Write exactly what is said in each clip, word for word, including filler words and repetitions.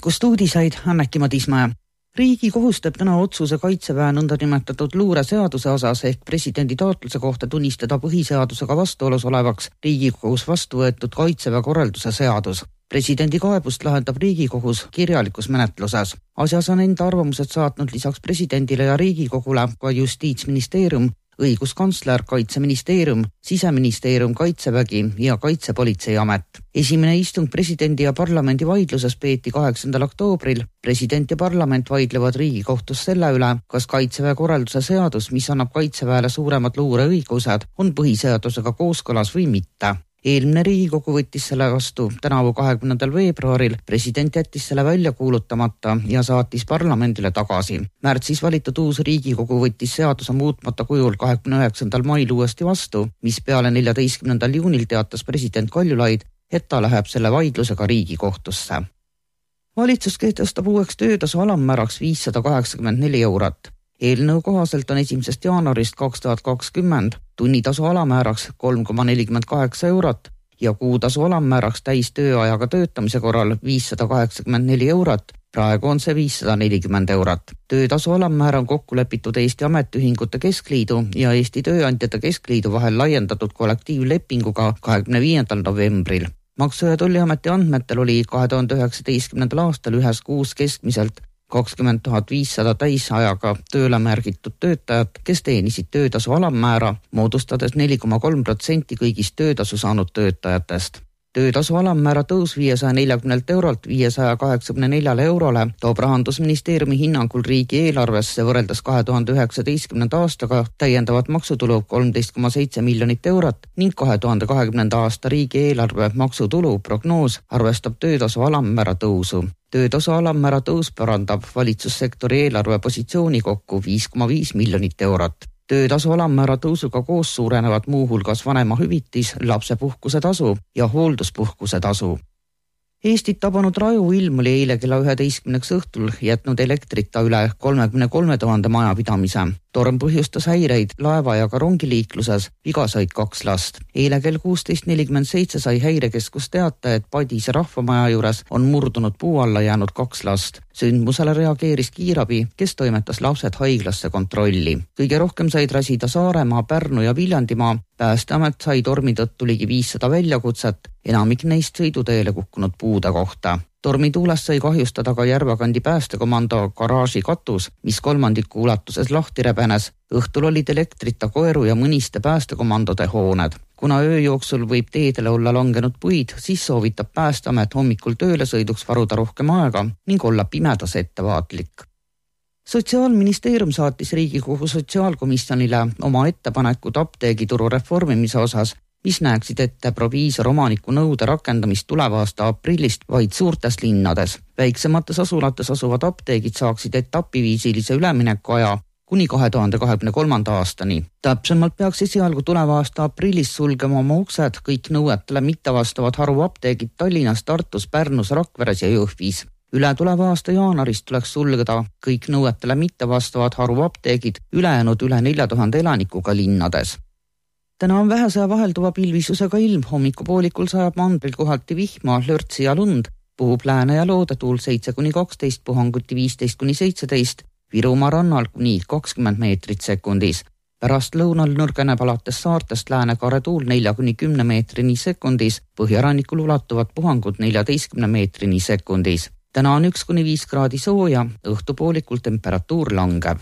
hommikust uudisaid Anneki Madismäe. Riigi kohus teeb täna otsuse Kaitseväe nõndanimetatud luureseaduse osas ehk presidendi taotluse kohta tunnistada põhiseadusega vastuolus olevaks Riigikogus vastu võetud Kaitseväe korralduse seadus. Presidendi kaebust lahendab Riigikohus kirjalikus menetluses. Asjas on enda arvamused saatnud lisaks presidendile ja Riigikogule ka Justiitsministeerium, õiguskantsler, Kaitseministeerium, Siseministeerium, Kaitsevägi ja Kaitsepolitseiamet. Esimene istung presidendi ja parlamendi vaidluses peeti kaheksandal oktoobril. President ja parlament vaidlevad Riigikohtus selle üle, kas Kaitseväe korralduse seadus, mis annab Kaitseväele suuremad luureõigused, on põhiseadusega kooskõlas või mitte. Eelmine Riigikogu võttis selle vastu tänavu kahekümnendal veebruaril, president jättis selle välja kuulutamata ja saatis parlamendile tagasi. Märtsis valitud uus Riigikogu võttis seaduse muutmata kujul kahekümne üheksandal mail uuesti vastu, mis peale neljateistkümnendal juunil teatas president Kaljulaid, et ta läheb selle vaidlusega Riigikohtusse. Valitsus kehtestab uueks töötasu alammääraks viissada kaheksakümmend neli eurot. Eelnõu kohaselt on esimesest jaanuarist kaks tuhat kakskümmend tunnitasu alamääraks kolm koma nelikümmend kaheksa eurot ja kuutasu alamääraks täis tööajaga töötamise korral viissada kaheksakümmend neli eurot. Praegu on see viissada nelikümmend eurot. Töötasu alammäär on kokku lepitud Eesti Ametiühingute Keskliidu ja Eesti Tööandjate Keskliidu vahel laiendatud kollektiivlepinguga kahekümne viiendal novembril. Maksu- ja Tolliameti andmetel oli kahe tuhande üheksateistkümnendal aastal ühes kuus keskmiselt kakskümmend tuhat viissada täisajaga tööle märgitud töötajat, kes teenisid töötasu alammäära, moodustades neli koma kolm protsenti kõigist töötasu saanud töötajatest. Töötasu alammäära tõus viiesaja neljakümnelt eurolt viiesaja kaheksakümne neljale eurole toob Rahandusministeeriumi hinnangul riigi eelarvesse võrreldes kahe tuhande üheksateistkümnenda aastaga täiendavat maksutulu kolmteist koma seitse miljonit eurot ning kahe tuhande kahekümnenda aasta riigi eelarve maksutulu prognoos arvestab töötasu alammäära tõusu. Töötasu alammäära tõus parandab valitsussektori eelarve positsiooni kokku viis koma viis miljonit eurot. Töötasu alammäära tõusuga koos suurenevad muuhulgas vanemahüvitis, lapsepuhkuse tasu ja hoolduspuhkuse tasu. Eestit tabanud raju ilm oli eile kella üheteistkümneks õhtul jätnud elektrita üle kolmekümne kolme tuhande majapidamise. Torm põhjustas häireid laeva ja ka rongiliikluses, viga said kaks last. Eile kell kuusteist nelikümmend seitse sai häirekeskus teata, et Padise rahvamaja juures on murdunud puu alla jäänud kaks last. Sündmusele reageeris kiirabi, kes toimetas lapsed haiglasse kontrolli. Kõige rohkem said rasida Saaremaa, Pärnu ja Viljandimaa. Päästeamet sai tormi tõttu ligi viissada väljakutset, enamik neist sõiduteele kukkunud puude kohta. Tormi tuulest sai kahjustada ka Järvakandi päästekomando garaaži katus, mis kolmandiku ulatuses lahti rebenes. Õhtul olid elektrita koeru ja mõniste päästekomandode hooned. Kuna öö jooksul võib teedele olla langenud puid, siis soovitab Päästeamet hommikul tööle sõiduks varuda rohkem aega ning olla pimedas ettevaatlik. Sotsiaalministeerium saatis Riigikogu sotsiaalkomisjonile oma ettepanekud apteegituru reformimise osas, mis näeksid ette proviisor omaniku nõude rakendamist tuleva aasta aprillist vaid suurtes linnades. Väiksemates asulates asuvad apteegid saaksid etapiviisilise ülemineku aja kuni kahe tuhande kahekümne kolmanda aastani. Täpsemalt peaks esialgu tuleva aasta aprillis sulgema oma uksed kõik nõuetele mittevastavad haruapteegid Tallinnas, Tartus, Pärnus, Rakveres ja Jõhvis. Üle tuleva aasta jaanuarist tuleks sulgeda kõik nõuetele mittevastavad haruapteegid ülejäänud üle nelja tuhande elanikuga linnades. Täna on vähese vahelduva pilvisusega ilm, hommikupoolikul sajab mandril kohati vihma, lörtsi ja lund, puhub lääne ja loodetuul seitse kuni kaksteist, puhanguti viisteist kuni seitseteist, Virumaa rannal kuni kakskümmend meetrit sekundis. Pärast lõunal nõrgeneb alates saartest läänekaare tuul nelja kuni kümne meetrini sekundis, põhjarannikul ulatuvad puhangud neljateistkümne meetrini sekundis. Täna on üks kuni viis kraadi sooja, õhtupoolikul temperatuur langeb.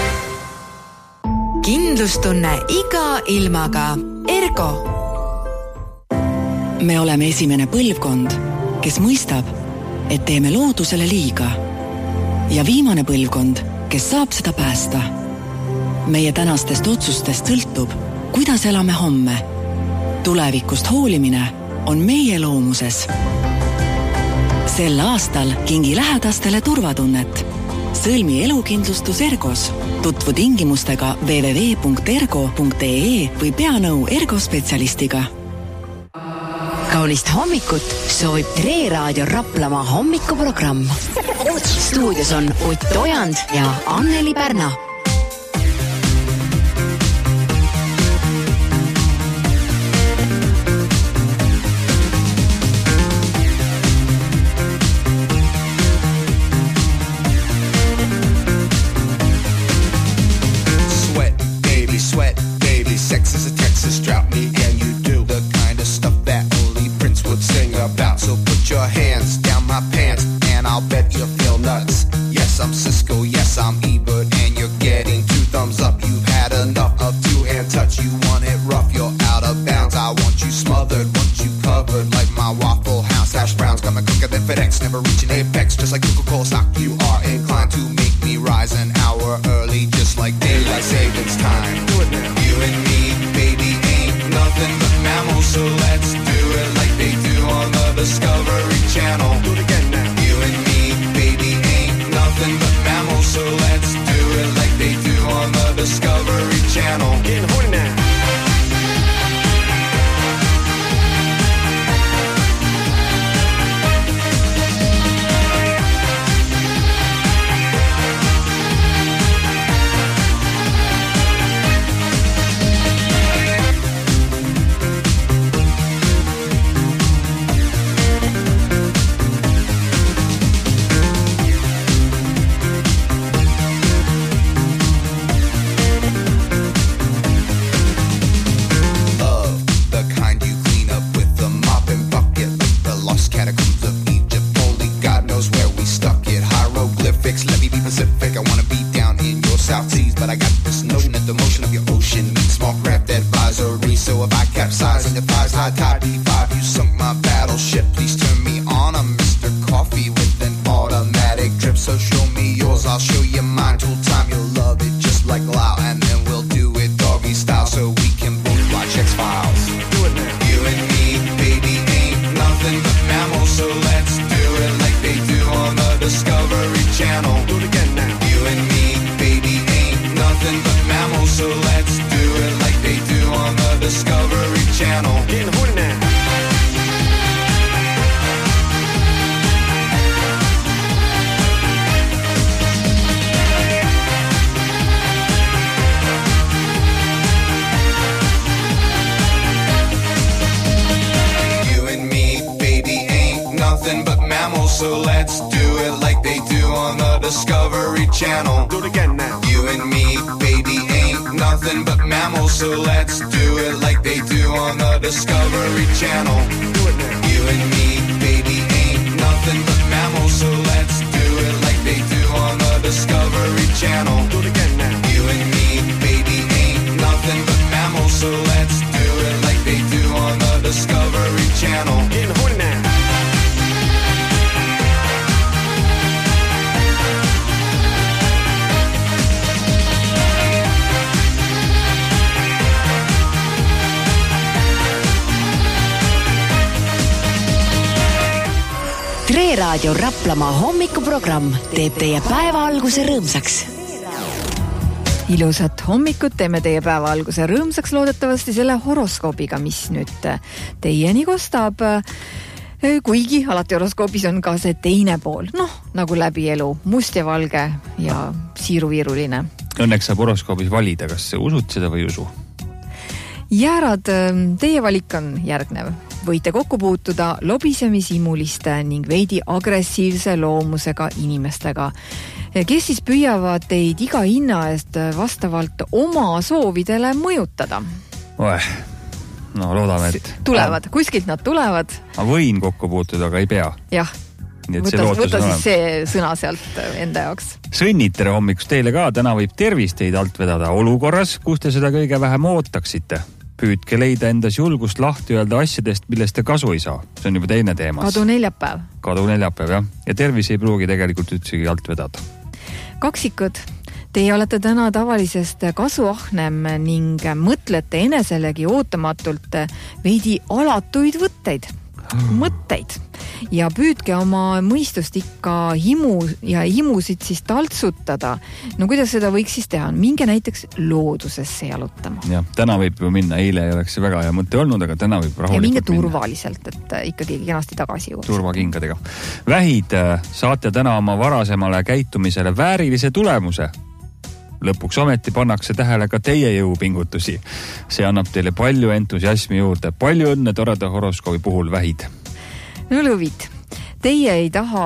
Kindlustunne iga ilmaga. Ergo. Me oleme esimene põlvkond, kes mõistab, et teeme loodusele liiga. Ja viimane põlvkond, kes saab seda päästa. Meie tänastest otsustest sõltub, kuidas elame homme. Tulevikust hoolimine on meie loomuses. Sel aastal kingi lähedastele turvatunnet. Sõlmi elukindlustus Ergos. Tutvu tingimustega w w w punkt ergo punkt e e või pea nõu Ergo spetsialistiga. Kaunist hommikut soovib Tre Raadio Raplamaa hommikuprogramm. Stuudios on Ott Ojand ja Anneli Pärna. touch, you want it rough, you're out of bounds. I want you smothered, want you covered like my Waffle House hash browns. Coming quicker than FedEx, never reaching apex. Just like Coca-Cola stock, you are inclined to make me rise an hour early, just like daylight savings time. Do it now. You and me, baby, ain't nothing but mammals, so let's do it like they do on the Discovery Channel. Do it again now. You and me, baby, ain't nothing but mammals, so let's do it like they do on the Discovery Channel. Getting horny now. So let's do it like they do on the Discovery Channel. Do it again now. You and me, baby, ain't nothing but mammals, so let's do it like they do on the Discovery Channel. Do it now. You and me, baby, ain't nothing but mammals, so let's do it like they do on the Discovery Channel. Do it again now. You and me, baby, ain't nothing but mammals, so let's do it like they do on the Discovery Channel. Getting horny now. Tre Raadio Raplamaa hommikuprogramm teeb teie päeva alguse rõõmsaks. Ilusat hommikut teeme teie päeva alguse rõõmsaks loodetavasti selle horoskoobiga, mis nüüd teieni kostab. Kuigi alati horoskoobis on ka see teine pool, noh, nagu läbi elu, must ja valge ja siiruviiruline. Õnneks saab horoskoobis valida, kas usud seda või usu? Jäärad, teie valik on järgnev. Võite kokku puutuda lobisemishiimuliste ning veidi agressiivse loomusega inimestega, kes siis püüavad teid iga hinna eest vastavalt oma soovidele mõjutada. Oeh, no loodame, et... Tulevad, kuskilt nad tulevad. Ma võin kokku puutuda, aga ei pea. Jah, võta, võta siis see sõna sealt enda jaoks. Sõnnid, tere hommikust teile ka, täna võib tervist teid alt vedada olukorras, kus te seda kõige vähem ootaksite. Püüdke leida endas julgust lahti öelda asjadest, millest te kasu ei saa. See on juba teine teemas. Kadu neljapäev. Kadu neljapäev, jah. Ja tervis ei pruugi tegelikult üldse alt vedada. Kaksikud. Teie olete täna tavalisest kasuahnem ning mõtlete eneselegi ootamatult veidi alatuid võtteid. mõtteid ja püüdke oma mõistust ikka himu ja himusid siis taltsutada. No kuidas seda võiks siis teha? Minge näiteks loodusesse jalutama. Ja, täna võib ju minna, eile ei oleks väga hea mõte olnud, aga täna võib rahulikult minna. Ja minge minna. Turvaliselt, et ikkagi kenasti tagasi juurde. Turvakingadega. Vähid, saate täna oma varasemale käitumisele väärilise tulemuse. Lõpuks ometi pannakse tähele ka teie jõupingutusi. See annab teile palju entusiasmi juurde. Palju õnne toreda horoskoobi puhul, vähid. No lõvid. teie ei taha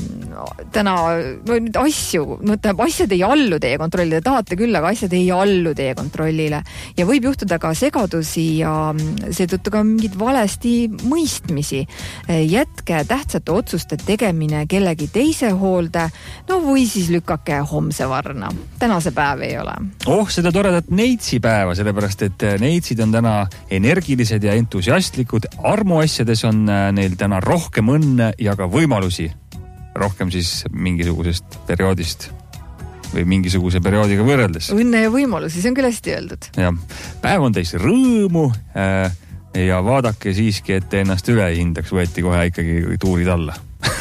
täna no, asju, no tähendab, asjad ei allu teie kontrollile, tahate küll, aga asjad ei allu teie kontrollile. Ja võib juhtuda ka segadusi ja seetõttu ka mingid valesti mõistmisi. Jätke tähtsate otsuste tegemine kellegi teise hoolde, no või siis lükake homse varna. Tänase päev ei ole. Oh, seda toredat neitsipäeva, sellepärast et neitsid on täna energilised ja entusiastlikud. Armuasjades on neil täna rohkem õnne ja ka võimalusi. Rohkem siis mingisugusest perioodist või mingisuguse perioodiga võrreldes. Õnne ja võimalusi, see on küll hästi öeldud. Ja, päev on teis rõõmu äh, ja vaadake siiski, et ennast üle ei hindaks, võeti kohe ikkagi tuurid alla.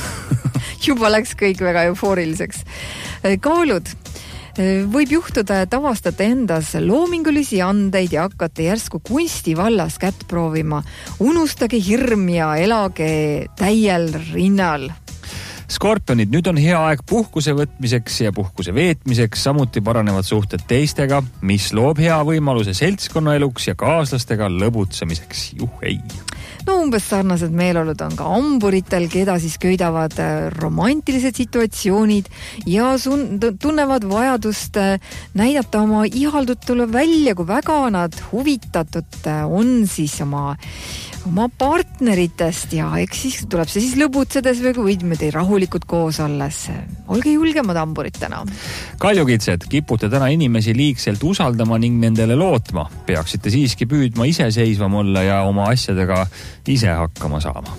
Juba läks kõik väga eufooriliseks. Kaalud. Võib juhtuda, et avastate endas loomingulisi andeid ja hakkate järsku kunsti vallas kätt proovima. Unustage hirm ja elage täiel rinnal. Skorpionid, nüüd on hea aeg puhkuse võtmiseks ja puhkuse veetmiseks, samuti paranevad suhted teistega, mis loob hea võimaluse seltskonnaeluks ja kaaslastega lõbutsemiseks. Juh, ei. No umbes sarnased meelolud on ka amburitel, keda siis köidavad romantilised situatsioonid ja sun- tunnevad vajadust näidata oma ihaldutule välja, kui väga nad huvitatud on siis oma oma partneritest ja eks siis tuleb see siis lõbutsedes või võidmedi rahulikud koos olles. Olge julgemad amburid täna. Kaljukitsed, kipute täna inimesi liigselt usaldama ning nendele lootma. Peaksite siiski püüdma iseseisvam olla ja oma asjadega ise hakkama saama.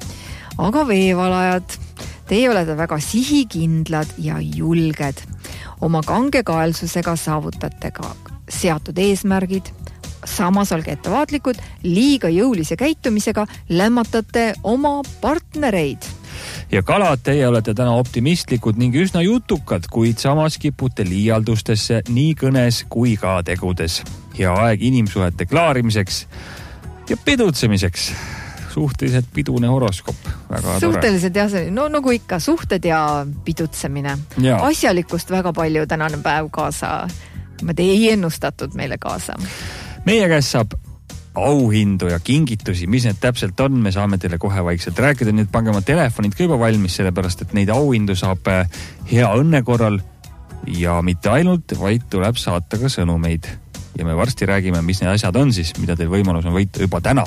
Aga veevalajad, teie olete väga sihikindlad ja julged. Oma kangekaelsusega saavutate ka seatud eesmärgid. Samas olge ettevaatlikud, liiga jõulise käitumisega lämmatate oma partnereid. Ja kalad, teie olete täna optimistlikud ning üsna jutukad, kuid samas kipute liialdustesse nii kõnes kui ka tegudes. Hea aeg inimsuhete klaarimiseks ja pidutsemiseks. Suhteliselt pidune horoskop. Väga Suhteliselt jah, no nagu ikka, suhted ja pidutsemine. Ja. Asjalikust väga palju tänane päev kaasa. Ma te ei ennustatud meile kaasa. Meie käest saab auhindu ja kingitusi, mis need täpselt on, me saame teile kohe vaikselt rääkida. Nüüd pange oma telefonid ka juba valmis, sellepärast et neid auhindu saab hea õnne korral ja mitte ainult, vaid tuleb saata ka sõnumeid. Ja me varsti räägime, mis need asjad on siis, mida teil võimalus on võita juba täna.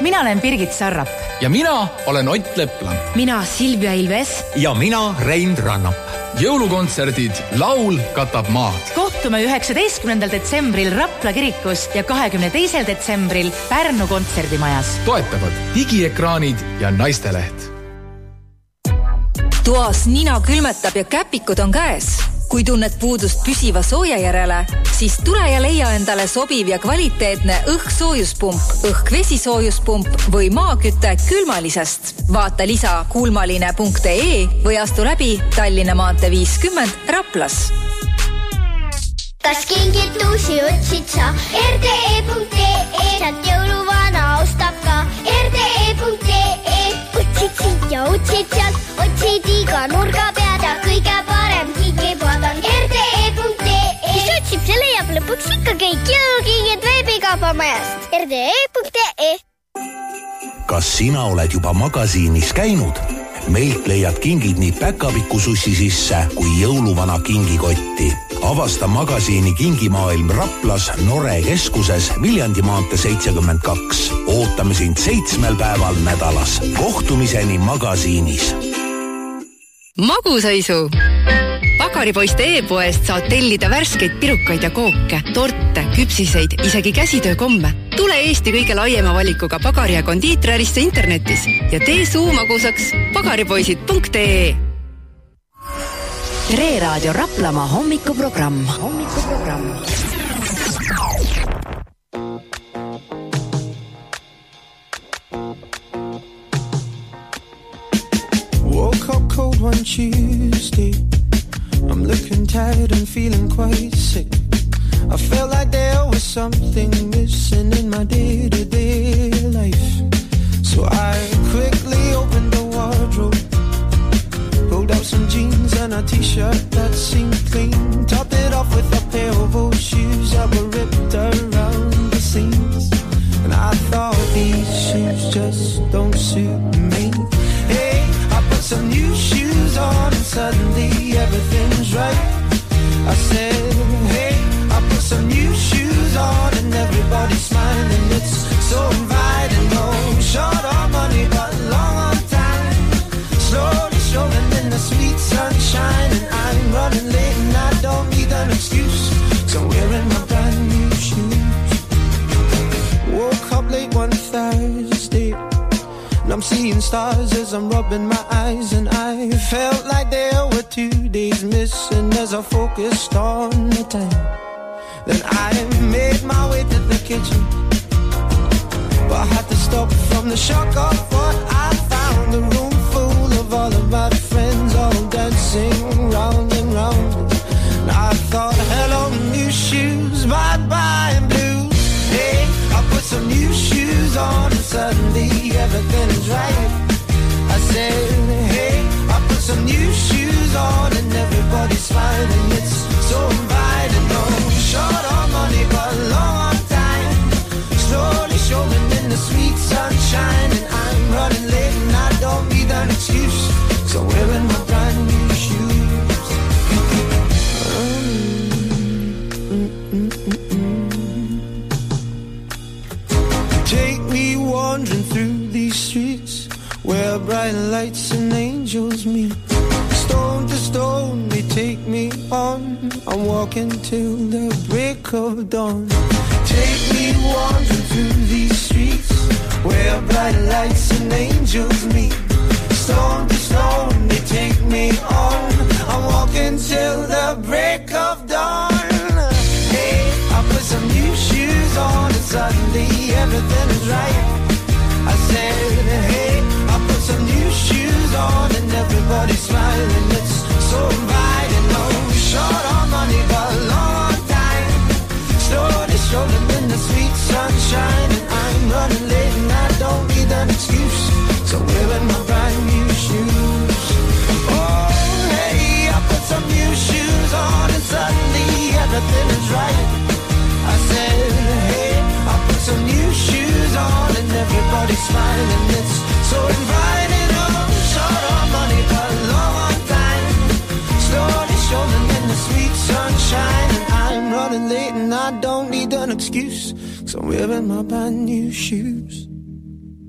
mina olen Birgit Sarrap. Ja mina olen Ott Leplan. Mina Silvia Ilves. Ja mina Rein Rannap. Jõulukontserdid Laul katab maad. Kohtume üheksateistkümnendal detsembril Rapla kirikus ja kahekümne teisel detsembril Pärnu kontserdimajas. Toetavad digiekraanid ja naisteleht. Toas nina külmetab ja käpikud on käes. Kui tunned puudust püsiva sooja järele, siis tule ja leia endale sobiv ja kvaliteetne õhksoojuspump, õhkvesisoojuspump või maaküte külmalisest. Vaata lisa kuulmaline punkt ee või astu läbi Tallinna maantee viiskümmend Raplas. Kas kingitusi otsid sa er de e punkt ee, sealt jõuluvana ostab ka er de e punkt ee. Otsid siit ja otsid sealt, otsid iga nurga pead ja kõige parem kikipood on er de e punkt ee. Kes otsib, see leiab lõpuks ikka kõik jõulukingid veebikaubamajast er de e punkt ee. Kas sina oled juba magasiinis käinud? Meilt leiad kingid nii päkapikussussi sisse kui jõuluvana kingikotti. Avasta magasiini Kingimaailm Raplas Nore keskuses Viljandi maantee seitsekümmend kaks. Ootame sind seitsmel päeval nädalas. Kohtumiseni magasiinis. Magusaisu! Pagaripoiste e-poest saad tellida värskeid pirukaid ja kooke, torte, küpsiseid, isegi käsitöökomme. Tule Eesti kõige laiema valikuga pagari- ja kondiiträrisse internetis ja tee suu magusaks pagaripoisid punkt ee. Tre Raadio Raplamaa hommikuprogramm. Hommikuprogramm. Woke up cold one Tuesday. I'm looking tired and feeling quite sick. I felt like there was something missing in my day-to-day life. So I quickly opened the wardrobe, pulled out some jeans and a t-shirt that seemed clean, topped it off with a pair of old shoes that were ripped around the seams. And I thought these shoes just don't suit me. Hey, I put some new shoes on and suddenly everything's right. I said, hey, I put some new shoes on and everybody's smiling. It's so inviting. No short on money but long on time. Slowly strolling in the sweet sunshine, and I'm running late and I don't need an excuse, so I'm wearing my brand new shoes. Woke up late one Thursday and I'm seeing stars as I'm rubbing my eyes, and I felt like there were two days missing as I focused on the time. Then I made my way to the kitchen, but I had to stop from the shock of what I found. A room full of all of my friends, all dancing round and round. And I thought, hello, new shoes, bye-bye blues. Hey, I put some new shoes on and suddenly everything is right. I said, hey, I put some new shoes on and everybody's smiling. It's so inviting. No short on money but long on time. Slowly strolling in the sweet sunshine, and I'm running late and I don't need an excuse, so I'm wearing my brand new shoes. Take me wandering through these streets where bright lights and angels meet. Stone to stone they take me on. I'm walking till the break of dawn. Take me wandering through these streets where bright lights and angels meet. Stone to stone they take me on. I'm walking till the break of dawn. Hey, I put some new shoes on and suddenly everything is right. I said, hey, I put some new shoes on and everybody's smiling. It's so inviting. No short on money but long on time. Slowly strolling in the sweet sunshine, and I'm running late and I don't need an excuse, so I'm wearing my brand new shoes. Oh, hey, I put some new shoes on and suddenly everything is right. I said, hey, I put some new shoes on and everybody's smiling. It's so inviting. Oh, short on money but long on time. Slowly strolling in the sweet sunshine, and I'm running late and I don't need an excuse, so I'm wearing my brand new shoes.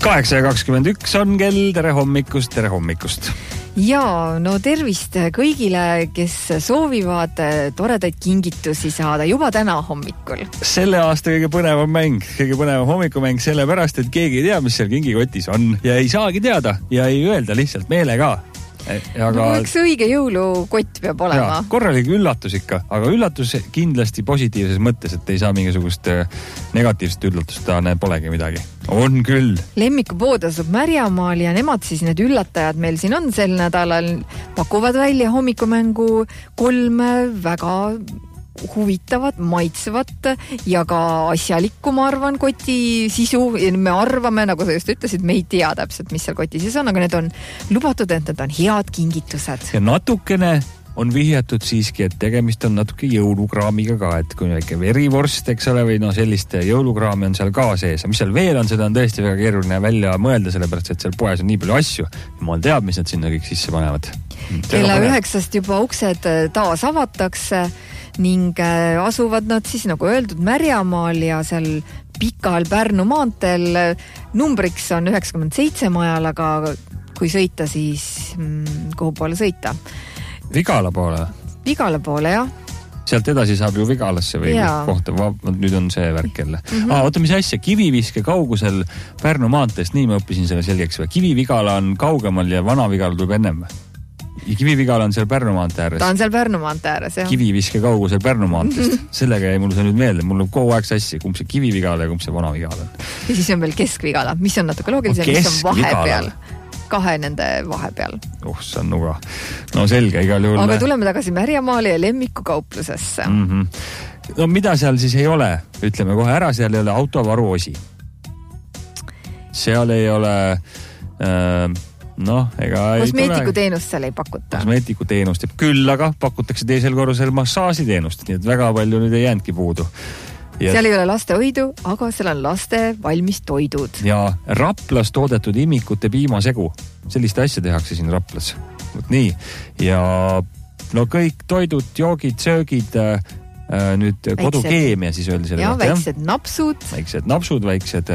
kaheksa ja kakskümmend üks on kell, tere hommikust, tere hommikust. Ja, no tervist kõigile, kes soovivad toredaid kingitusi saada juba täna hommikul. Selle aasta kõige põnevam mäng, kõige põnevam hommikumäng sellepärast, et keegi ei tea, mis seal kingikotis on ja ei saagi teada ja ei öelda lihtsalt meelega. Aga... No, üks õige jõulukott peab olema. Ja, korralik üllatus ikka, aga üllatus kindlasti positiivses mõttes, et ei saa mingisugust negatiivset üllatust, ta näeb polegi midagi. On küll. Lemmikupood asub Märjamaal ja nemad siis need üllatajad meil siin on sel nädalal, pakuvad välja hommikumängu kolme väga huvitavat, maitsevat ja ka asjalikku, ma arvan, koti sisu. Me arvame, nagu sa just ütlesid, me ei tea täpselt, mis seal koti sees on, aga need on lubatud, et need on head kingitused. Ja natukene on vihjatud siiski, et tegemist on natuke jõulukraamiga ka, et kui väike verivorst, eks ole, või no selliste jõulukraami on seal ka sees. Mis seal veel on, seda on tõesti väga keeruline välja mõelda, sellepärast, et seal poes on nii palju asju. Jumal teab, mis nad sinna kõik sisse panevad. Kella üheksast juba uksed taas avatakse ning asuvad nad siis, nagu öeldud, Märjamaal ja seal pikal Pärnu maanteel. Numbriks on üheksakümmend seitse majal, aga kui sõita, siis mm, kuhu poole sõita? Vigala poole? Vigala poole, jah. Sealt edasi saab ju Vigalasse või Jaa. kohta, nüüd on see värk jälle. Mm-hmm. Ah, oota, mis asja, Kiviviske kaugusel Pärnu maanteest, nii ma õppisin selle selgeks. Kivivigala on kaugemal ja Vana-Vigala tuleb ennem. Kivivigala on seal Pärnu maante ääres. Ta on seal Pärnu maante ääres, jah. Kiviviske kaugusel Pärnu maantest. Sellega jäi mul see nüüd meelde. Mul on kogu aeg sassi, kumb see Kivivigala ja kumb see Vana-Vigala on. Ja siis on veel Keskvigala, mis on natuke loogilisem, mis on vahepeal. Kahe nende vahepeal. Oh, see on nuga. No selge, igal juhul. Aga tuleme tagasi Märjamaale ja lemmikukauplusesse. Mm-hmm. No mida seal siis ei ole? Ütleme kohe ära, seal ei ole autovaruosi. Seal ei ole... Äh, noh, ega kosmeetikuteenust seal ei pakuta. Kosmeetikuteenust, küll aga pakutakse teisel korrusel massaažiteenust, nii et väga palju nüüd ei jäänudki puudu. Ja... seal ei ole laste hoidu, aga seal on laste valmis toidud. Ja Raplas toodetud imikute piimasegu. Sellist asja tehakse siin Raplas. Võt nii. Ja no kõik toidud, joogid, söögid, äh, nüüd väiksed... kodukeemia siis öeldi selle. Ja, väiksed jah? napsud. Väiksed napsud, väiksed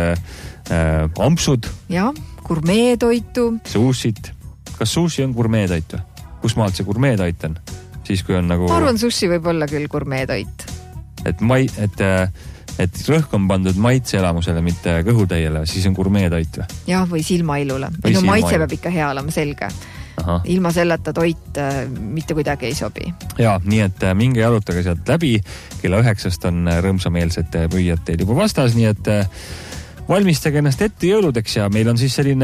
äh, ampsud. Ja, gurmeetoitu. Suusid. Kas sushi on gurmeetoit või? Kus maalt see gurmeetoit on? Siis kui on nagu... Ma arvan, sushi võib olla küll gurmeetoit. Et, mai, et, et rõhk on pandud maitseelamusele, mitte kõhutäiele, siis on gurmeetoit või? Jah, või silmailule. Või no maitse peab ikka hea olema selge. Aha. Ilma selleta toit äh, mitte kuidagi ei sobi. Ja, nii et äh, minge jalutage sealt läbi. Kella üheksast on rõõmsameelsed püüjad teil juba vastas, nii et äh, valmistage ennast ette jõuludeks ja meil on siis selline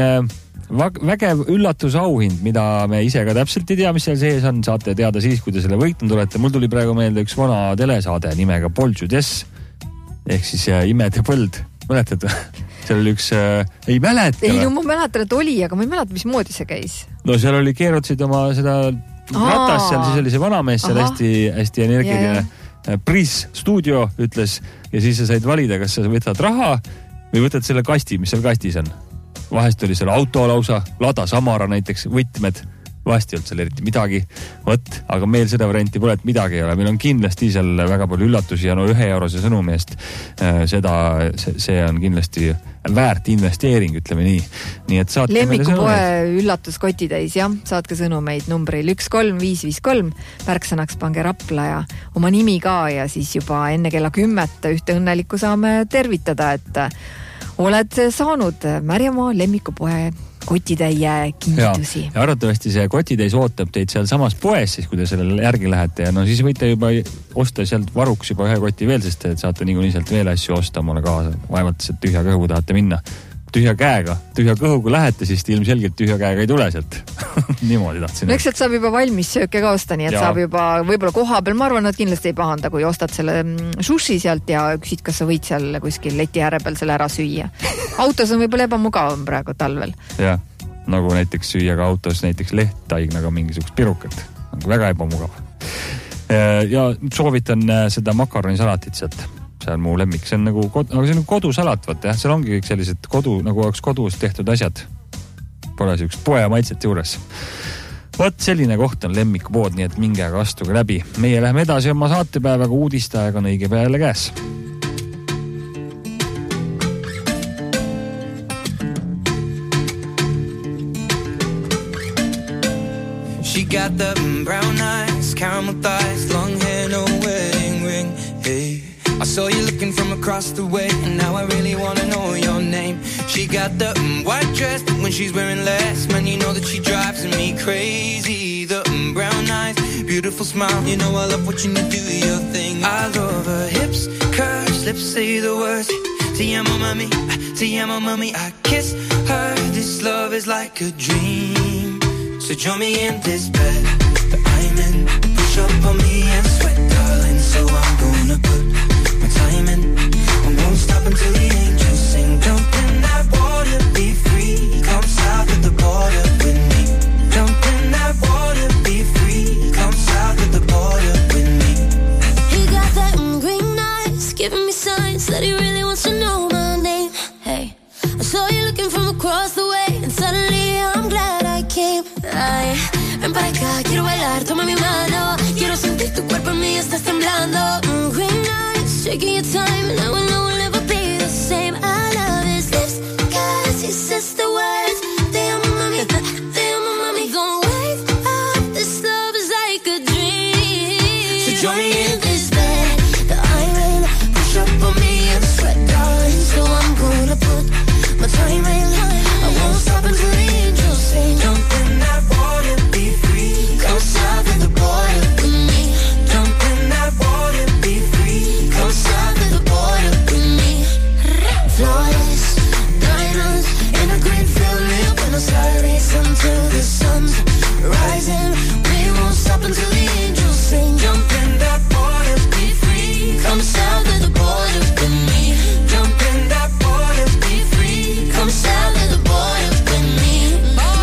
vägev üllatusauhind, mida me ise ka täpselt ei tea, mis seal sees on. Saate teada siis, kui te selle võitnud olete. Mul tuli praegu meelde üks vana telesaade nimega Poljudes ehk siis äh, Imede põld. Mäletad või? Seal oli üks... Äh, ei mäleta. Ei, no ma mäletan, et oli, aga ma ei mäleta, mis moodi see käis. No seal oli keerutasid oma seda ratas seal, siis oli see vanamees seal hästi, hästi energiline. Pris stuudio ütles ja siis sa said valida, kas sa võtad raha või võtad selle kasti, mis seal kastis on. Vahest oli seal auto lausa, Lada Samara näiteks, võtmed. Vahest ei olnud seal eriti midagi. Võt, aga meil seda varianti pole, et midagi ei ole. Meil on kindlasti seal väga palju üllatusi ja no ühe eurose sõnumi eest seda, see, see on kindlasti väärt investeering, ütleme nii. Nii et saatke Lemmikupoe üllatuskoti täis, jah. Saatke sõnumeid numbril üks kolm viis viis kolm. Märksõnaks pange Rapla ja oma nimi ka ja siis juba enne kella kümmet ühte õnnelikku saame tervitada, et oled saanud Märjamaa Lemmikupoe kotitäie kingitusi. Ja, ja arvatavasti see kotitäis ootab teid seal samas poes, siis kui te sellele järgi lähete ja no siis võite juba osta sealt varuks juba ühe koti veel, sest et saate niikuinii sealt veel asju osta omale kaasa. Vaevalt sealt tühja kõhuga tahate minna. Tühja käega, tühja kõhuga lähete, siis ilmselgelt tühja käega ei tule sealt. Niimoodi tahtsin. No eks sealt saab juba valmis sööke ka osta, nii et ja. Saab juba võib-olla koha peal, ma arvan, nad kindlasti ei pahanda, kui ostad selle sushi sealt ja küsid, kas sa võid seal kuskil leti ääre peal selle ära süüa. Autos on võib-olla ebamugavam praegu talvel. Jah, nagu näiteks süüa ka autos näiteks lehttaignaga mingisugust pirukat. Nagu väga ebamugav. Ja soovitan seda makaronisalatit sealt. See on mu lemmik, see on nagu, aga see on kodusalat, vaata jah, seal ongi kõik sellised kodu, nagu oleks kodus tehtud asjad. Pole see üks poe maitset juures. Vot selline koht on lemmikupood, nii et minge aga astuge läbi. Meie läheme edasi oma saatepäevaga, uudistajaga on õige peale käes. She got the brown eyes, caramel thighs, long hair, no wedding ring. Hey, I saw you looking from across the way, and now I really wanna know your name. She got the mm, white dress, but when she's wearing less, man, you know that she drives me crazy. The mm, brown eyes, beautiful smile, you know I love watching you do your thing. I love her hips, curves, lips say the words. Te amo, mami, te amo, mami. I kiss her, this love is like a dream. So join me in this bed that I'm in. Push up on me and sweat, darling. So I'm gonna put my time in. I won't stop until the angels sing. Jump in that water, be free. Come south of the border with me. Jump in that water, be free. Come south of the border with me. He got that mm, green eyes, giving me signs that he really wants to know my name. Hey, I saw you looking from across the way, and suddenly I'm glad I came. Ay, ven para acá, quiero bailar, toma mi mano. Quiero sentir tu cuerpo en mí, estás temblando. Mm, green eyes, shaking your time, and I will know we'll never be the same. I love his lips, cause he says the words. Te amo, mami, te amo, mami. Gonna wake up, this love is like a dream. So join me in this bed that I'm in. Push up on me and sweat, darling. So I'm gonna put my time in. I won't stop until the angels sing. Jump in that water, be free. Come south of the border with me. Jump in that water, be free. Come south of the border with me. Flawless diamonds in a green field near Buenos Aires until the sun's rising. We won't stop until the angels sing. Jump in that water, be free. Come south of the border with me. Jump in that water, be free. Come south of the border with me.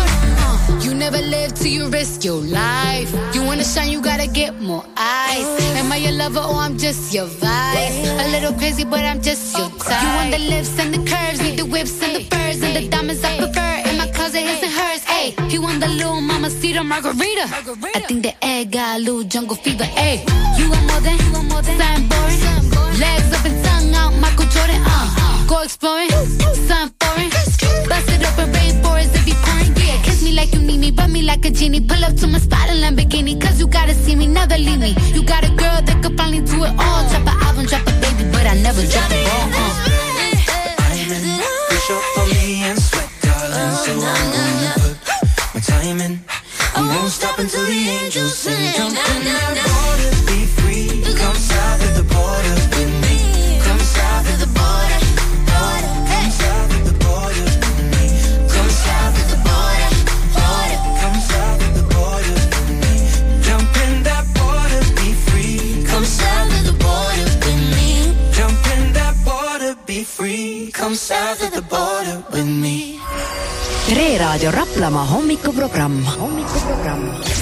You never live till you risk your life. You wanna shine, you gotta get more eyes. Am I your lover or I'm just your vibe? A little crazy, but I'm just your type. You want the lips and the curves, need the whips and the furs and the diamonds I prefer. In my closet, his and hers. Ay, he want the little mamacita margarita. I think the egg got a little jungle fever. Ay, you want more than, you want more than something boring. Legs up and tongue out, Michael Jordan. Uh, go exploring, something foreign. Bust it open, rainforest if you pouring. Yeah, kiss me like you need me, rub me like a genie. Pull up to my spot in Lamborghini, cause you gotta see me, never leave me. You got a girl that could finally do it all. Drop an album, drop a baby, but I never drop the ball. Uh. I'm in, push up on me and sweat, darling. So I'm gonna put my time in. I won't stop until the angels sing. Jump in that water, be free. Come south of the border with me. Come south of the border, border. Come south of the border with me. Come south of the border, border. Come south of the border with me. Jump in that water, be free. Come south of the border with me. Jump in that water, be free. Come south of the border with me. Re Raadio Raplamaa hommikuprogramm. hommikuprogramm.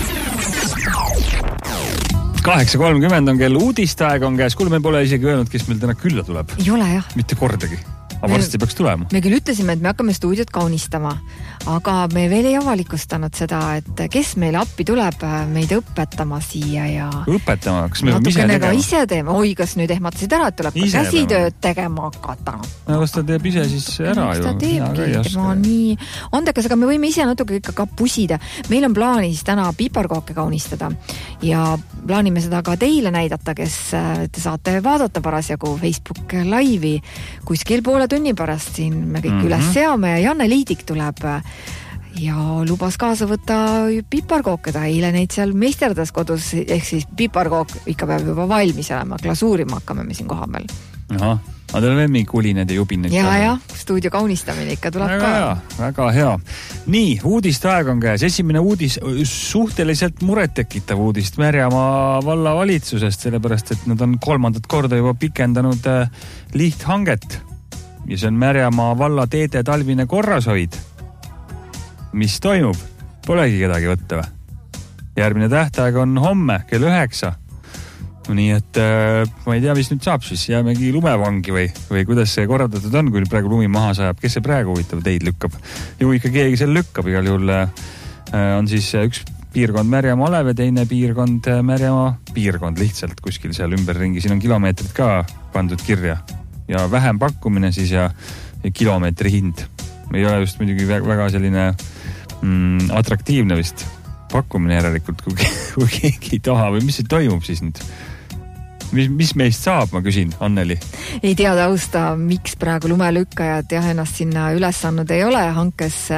kaheksa kolmkümmend on kell, uudisteaeg on käes. Kuule, me pole isegi öelnud, kes meil täna külla tuleb. Ei ole jah. Mitte kordagi. Aga varsti peaks tulema. Me küll ütlesime, et me hakkame stuudiot kaunistama, aga me veel ei avalikustanud seda, et kes meile appi tuleb meid õpetama siia ja... Õpetama? Kas me võime ise tegema? tegema? Ise teema. Oi, kas nüüd ehmatasid ära, et tuleb ka käsitööd tegema hakata? No, kas ta teeb ise siis ära ju? Ta teebki, tema on nii andekas, aga me võime ise natuke ikka ka pusida. Meil on plaanis täna piparkooke kaunistada ja plaanime seda ka teile näidata, kes te saate vaadata parasjagu Facebook laivi kuskil poole tunni pärast siin me kõik mm-hmm. üles seame ja Janne Liidik tuleb ja lubas kaasa võtta piparkooke, ta eile neid seal meisterdas kodus, ehk siis piparkook ikka peab juba valmis olema, glasuurima hakkame me siin koha peal. Ahah, aga teil on veel mingi kulined ja jubined. Ja, ja, stuudio kaunistamine ikka tuleb väga ka. Hea, väga hea. Nii, uudisteaeg on käes. Esimene uudis, suhteliselt murettekitav uudist Märjamaa valla valitsusest, sellepärast, et nad on kolmandat korda juba pikendanud lihthanget. Ja see on Märjamaa valla teede talvine korrashoid. Mis toimub? Polegi kedagi võtta või? Järgmine tähtaeg on homme kell üheksa. Nii et äh, ma ei tea, mis nüüd saab siis. Jäämegi lumevangi või, või kuidas see korraldatud on, kui praegu lumi maha sajab. Kes see praegu huvitav teid lükkab? Ju ikka keegi seal lükkab. Igal juhul äh, on siis üks piirkond Märjamaa Alev ja teine piirkond Märjamaa piirkond lihtsalt kuskil seal ümberringi. Siin on kilomeetrid ka pandud kirja. Ja vähem pakkumine siis ja, ja kilomeetri hind. Ei ole just muidugi väga selline mm, atraktiivne vist pakkumine järelikult, kui, kui keegi ei taha või mis see toimub siis nüüd? Mis, mis meist saab, ma küsin, Anneli? Ei tea tausta, miks praegu lumelükkajad jah, ennast sinna üles andnud ei ole hankesse,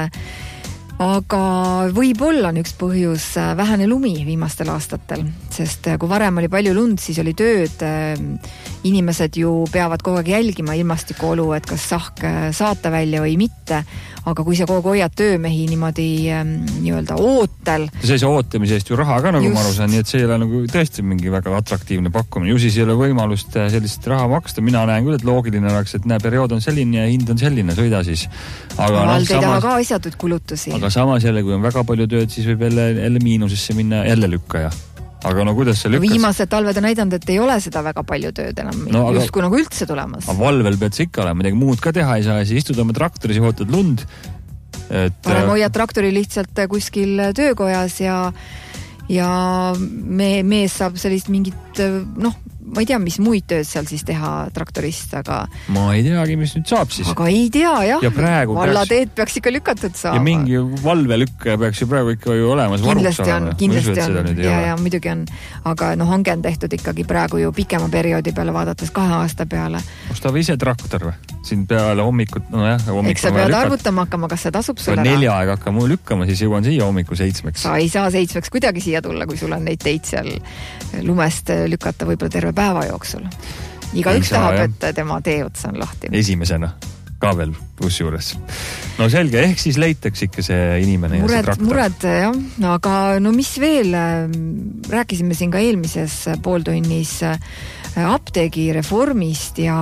aga võib-olla on üks põhjus vähene lumi viimastel aastatel, sest kui varem oli palju lund, siis oli tööd, inimesed ju peavad kogu aeg jälgima ilmastikuolu, et kas sahk saata välja või mitte, aga kui sa kogu hoiad töömehi niimoodi nii-öelda ootel. See ei saa ootamise eest ju raha ka, nagu Just. ma aru saan, nii et see ei ole nagu tõesti mingi väga atraktiivne pakkumine. Ju siis ei ole võimalust sellist raha maksta. Mina näen küll, et loogiline oleks, et näe, periood on selline ja hind on selline, sõida siis. Aga no, Vald ei taha ka asjatuid kulutusi. Aga samas jälle, kui on väga palju tööd, siis võib jälle, jälle miinusesse minna jälle lükkaja. Aga no kuidas see lükkas? Viimased talved on näidanud, et ei ole seda väga palju tööd enam no, aga, justkui nagu üldse tulemas. Aga valvel pead sa ikka olema, midagi muud ka teha ei saa, siis istud oma traktoris ja ootad lund. Et, Parem hoiad traktori lihtsalt kuskil töökojas ja, ja me, mees saab sellist mingit, noh, ma ei tea, mis muid tööd seal siis teha traktorist, aga... Ma ei teagi, mis nüüd saab siis. Aga ei tea, jah. Ja praegu vallateed peaks... peaks ikka lükatud saama. Ja mingi valvelükkaja peaks ju praegu ikka ju olemas varuks olema. Kindlasti on, kindlasti on. Ja, ja muidugi on. Aga no hange on tehtud ikkagi praegu ju pikema perioodi peale vaadates kahe aasta peale. Ostava ise traktor või? Siin peale hommikut, no jah, hommikul eks sa pead arvutama hakkama, kas see tasub sulle ära. Nelja aega hakka muu lükkama, siis jõuan siia hommiku seitsmeks. Sa ei saa seitsmeks kuidagi siia tulla, kui sul on neid teid seal lumest lükata võib-olla terve päeva jooksul. Iga üks tahab, jah. Et tema teeots on lahti. Esimesena ka veel pluss juures. No selge, ehk siis leitakse ikka see inimene mured, ja see traktor. Mured, jah. No, aga no mis veel? Rääkisime siin ka eelmises pooltunnis apteegi reformist ja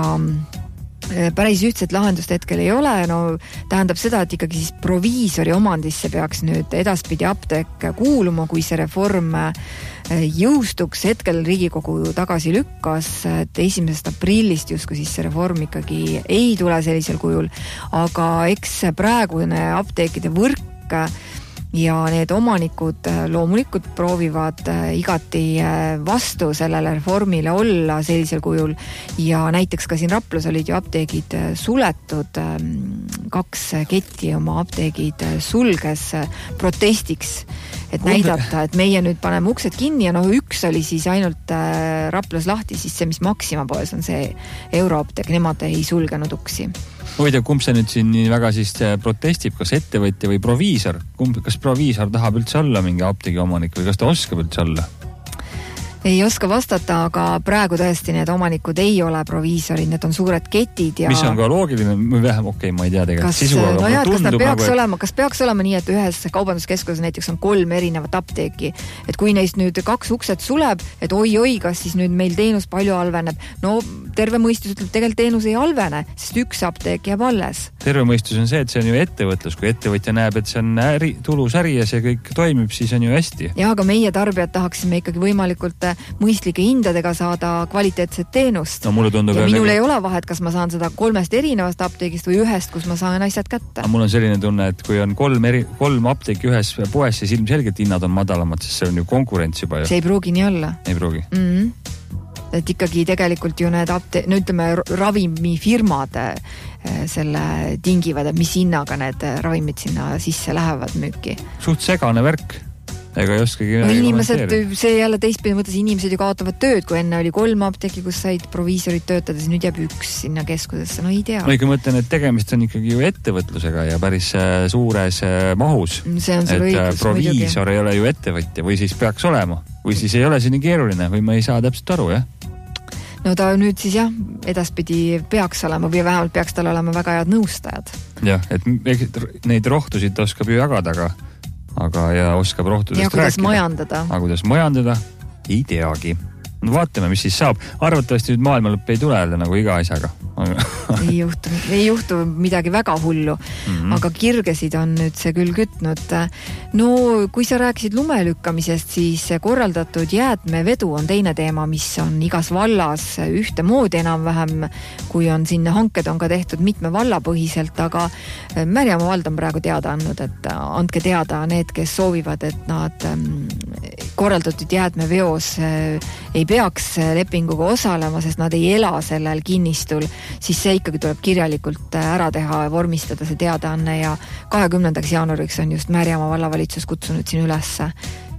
päris ühtset lahendust hetkel ei ole, no tähendab seda, et ikkagi siis proviisori omandisse peaks nüüd edaspidi apteek kuuluma, kui see reform jõustuks. Hetkel Riigikogu tagasi lükkas, et esimesest aprillist justkui siis see reform ikkagi ei tule sellisel kujul, aga eks praegune apteekide võrk ja need omanikud loomulikult proovivad igati vastu sellele reformile olla sellisel kujul ja näiteks ka siin Raplas olid ju apteegid suletud, kaks ketti oma apteegid sulges protestiks, et näidata, et meie nüüd paneme uksed kinni ja noh, üks oli siis ainult Raplas lahti, siis see, mis Maxima poes on see Euroapteek, nemad ei sulgenud uksi. Huvitav, kumb see nüüd siin nii väga siis protestib, kas ettevõtja või proviisor? Kumb, kas proviisor tahab üldse olla mingi apteegi omanik või kas ta oskab üldse olla? Ei oska vastata, aga praegu tõesti need omanikud ei ole proviisorid, need on suured ketid ja... Mis on ka loogiline, vähem okei, okay, ma ei tea tegelikult kas, sisu, aga no jah, kas, peaks nagu, et... olema, kas peaks olema nii, et ühes kaubanduskeskuses näiteks on kolm erinevat apteeki, et kui neist nüüd kaks ukset suleb, et oi-oi, kas siis nüüd meil teenus palju halveneb? No terve mõistus ütleb, tegelikult teenus ei halvene, sest üks apteek jääb alles. Terve mõistus on see, et see on ju ettevõtlus, kui ettevõtja näeb, et see on äri, tulus äri ja see kõik toimib, siis on ju hästi. Ja, aga meie tarbijad tahaksime ikkagi võimalikult mõistlike hindadega saada kvaliteetset teenust. No, tundub, ja minul nagu... ei ole vahet, kas ma saan seda kolmest erinevast apteegist või ühest, kus ma saan asjad kätte. Aga mul on selline tunne, et kui on kolm, eri, kolm apteeki ühes poes, siis ilmselgelt hinnad on madalamad, sest see on ju konkurents juba. Ju. See ei pruugi nii olla. Ei pruugi. Mm-hmm. Et ikkagi tegelikult ju need apte-, no ütleme ravimifirmad selle tingivad, et mis hinnaga need ravimid sinna sisse lähevad müüki. Suht segane värk. Ega ei oskagi no inimesed, see jälle teistpidi mõttes, inimesed ju kaotavad tööd, kui enne oli kolm apteeki, kus said proviisorid töötada, siis nüüd jääb üks sinna keskusesse, no ei tea. Ma ikka mõtlen, et tegemist on ikkagi ju ettevõtlusega ja päris suures mahus. See on sul õigus, proviisor muidugi. Ei ole ju ettevõtja või siis peaks olema või siis ei ole see nii keeruline või ma ei saa täpselt aru, jah? No ta nüüd siis jah, edaspidi peaks olema või vähemalt peaks tal olema väga head nõustajad. Jah, et neid rohtusid oskab ju jagada, aga aga ja oskab rohtudest rääkida. Ja kuidas rääkida. majandada. Aga kuidas majandada? Ei teagi. No vaatame, mis siis saab. Arvatavasti nüüd maailmalõpp ei tule jälle nagu iga asjaga. ei juhtu, ei juhtu midagi väga hullu, mm-hmm. aga kirgesid on nüüd see küll kütnud. No kui sa rääkisid lumelükkamisest, siis korraldatud jäätmevedu on teine teema, mis on igas vallas ühte moodi enam-vähem, kui on sinna hanked on ka tehtud mitme vallapõhiselt, aga Märjamaa vald on praegu teada andnud, et andke teada need, kes soovivad, et nad korraldatud jäätmeveos ei peaks lepinguga osalema, sest nad ei ela sellel kinnistul, siis see ikkagi tuleb kirjalikult ära teha ja vormistada see teadaanne ja kahekümnendaks jaanuariks on just Märjamaa vallavalitsus kutsunud siin üles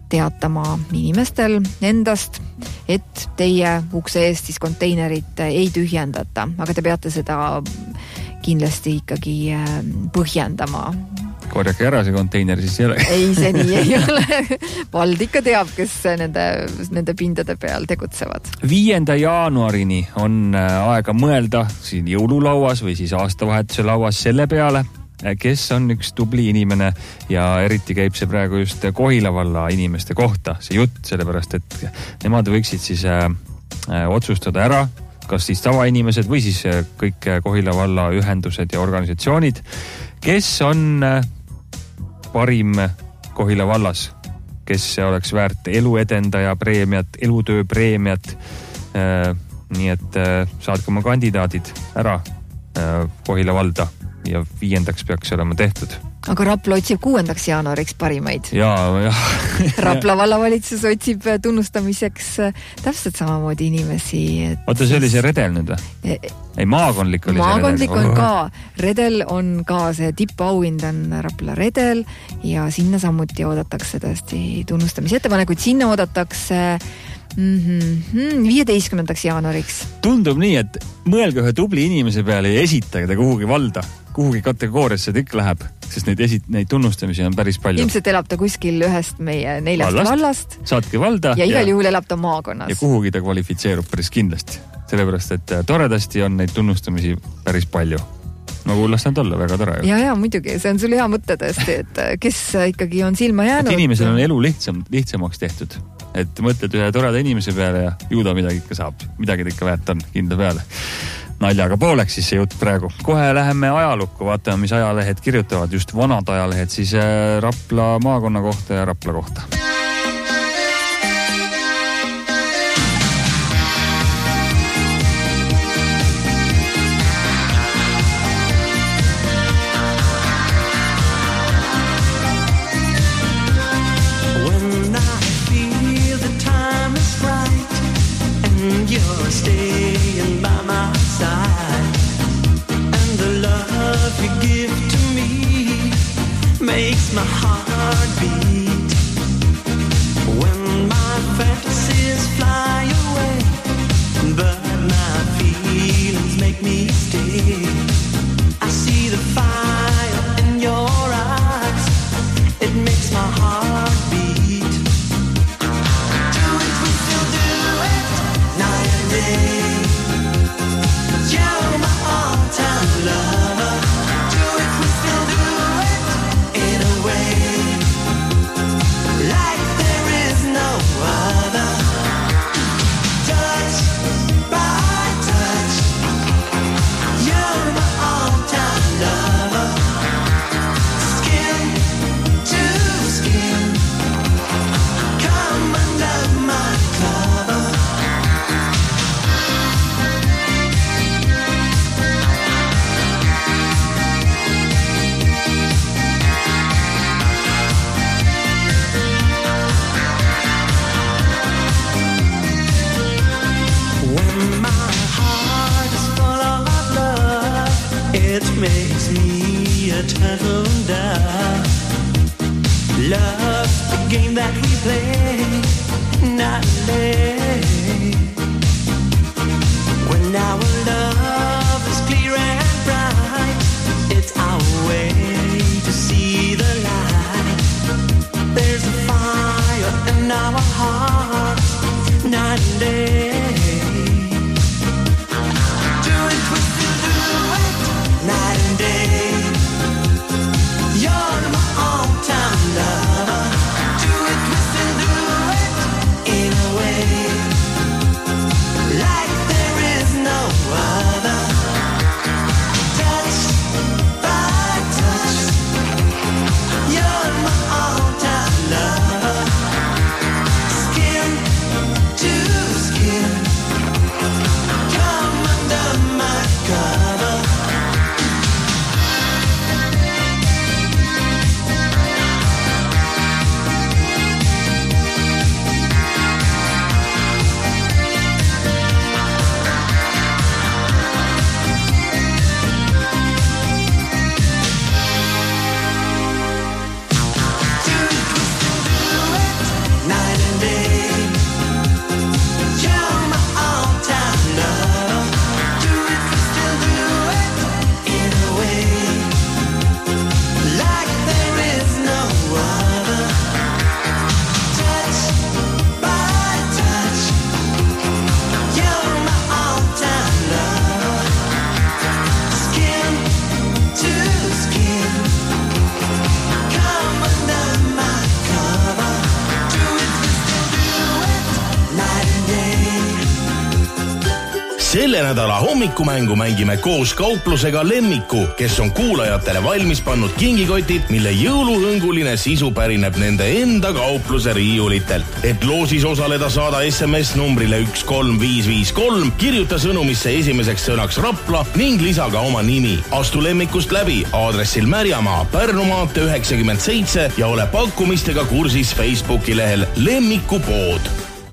teatama inimestel endast, et teie ukse eest siis konteinerit ei tühjendata, aga te peate seda kindlasti ikkagi põhjendama. Korjake ära see konteiner, siis ei ole. Ei, see nii ei ole. Vald ikka teab, kes nende, nende pindade peal tegutsevad. viienda jaanuarini on aega mõelda siin jõululauas või siis aastavahetuse lauas selle peale, kes on üks tubli inimene ja eriti käib see praegu just Kohila valla inimeste kohta, see jutt, sellepärast et nemad võiksid siis äh, otsustada ära, kas siis tavainimesed või siis kõik Kohila valla ühendused ja organisatsioonid, kes on äh, parim Kohila vallas, kes oleks väärt eluedendaja preemiat, elutöö preemiat. Äh, nii et äh, saadke oma kandidaadid ära äh, Kohila valda ja viiendaks peaks olema tehtud. Aga Rapla otsib kuuendaks jaanuariks parimaid. Jaa, jah. Rapla vallavalitsus otsib tunnustamiseks täpselt samamoodi inimesi. Et... Oota, see oli see redel nüüd või? E... Ei, maakondlik oli maakondlik see redel. On ka. Redel on ka see tippauhind on Rapla redel ja sinna samuti oodatakse tõesti tunnustamise ettepanekuid. Sinna oodatakse mm-hmm, viieteistkümnendaks jaanuariks. Tundub nii, et mõelge ühe tubli inimese peale ja esitage ta kuhugi valda. Kuhugi kategooriasse ta ikka läheb, sest neid, esit- neid tunnustamisi on päris palju. Ilmselt elab ta kuskil ühest meie neljast vallast. vallast. Saatke valda. Ja igal ja, juhul elab ta maakonnas. Ja kuhugi ta kvalifitseerub päris kindlasti. Sellepärast, et toredasti on neid tunnustamisi päris palju. No kuulas nad olla, väga tore. Ja, ja, muidugi. See on sul hea mõte tõesti, et kes ikkagi on silma jäänud. Et inimesel on elu lihtsam, lihtsamaks tehtud. Et mõtled ühe toreda inimese peale ja ju ta midagi ikka saab. Midagi ta ikka väärt on kindla peale. Naljaga pooleks siis see jutt praegu. Kohe läheme ajalukku, vaatame, mis ajalehed kirjutavad, just vanad ajalehed, siis Rapla maakonna kohta ja Rapla kohta. When I feel the time is right and you're staying by my side, and the love you give to me makes my heart beat. When my fantasies fly away, but my feelings make me stay, I see the fire in your eyes, it makes my heart beat. Do it, we still do it, night and day. You're my all-time lover. Do it, we still do it in a way like there is no other. Touch by touch, you're my all-time lover. Skin to skin, come under my cover. When my heart is full of love, it makes me a turtle dove. Love's the game that we play, not day. When our love is clear and bright, it's our way to see the light. There's a fire in our hearts, night and day. Do it, we still do it, night and day. You're my all-time lover. Do it, we still do Selle nädala hommikumängu mängime koos kauplusega Lemmiku, kes on kuulajatele valmis pannud kingikotid, mille jõuluhõnguline sisu pärineb nende enda kaupluse riiulitelt. Et loosis osaleda, saada S M S numbrile üks kolm viis viis kolm, kirjuta sõnumisse esimeseks sõnaks Rapla ning lisa ka oma nimi. Astu Lemmikust läbi aadressil Märjamaa, Pärnumaate üheksakümmend seitse ja ole pakkumistega kursis Facebooki lehel Lemmiku pood.